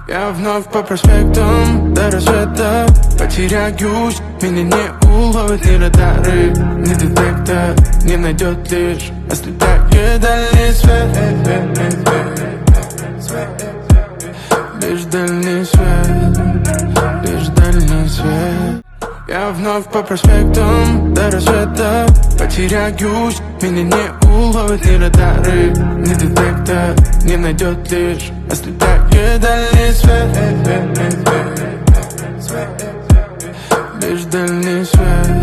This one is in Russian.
Я вновь по проспектам до рассвета потеряюсь, меня не уловят ни радары, ни детектор не найдет лишь ослепляет дальний свет. Лишь дальний свет, лишь дальний свет. Я вновь по проспектам до рассвета потеряюсь, меня не уловят ни радары, ни детектор не найдет лишь ослепляет дальний свет. Лишь дальний свет.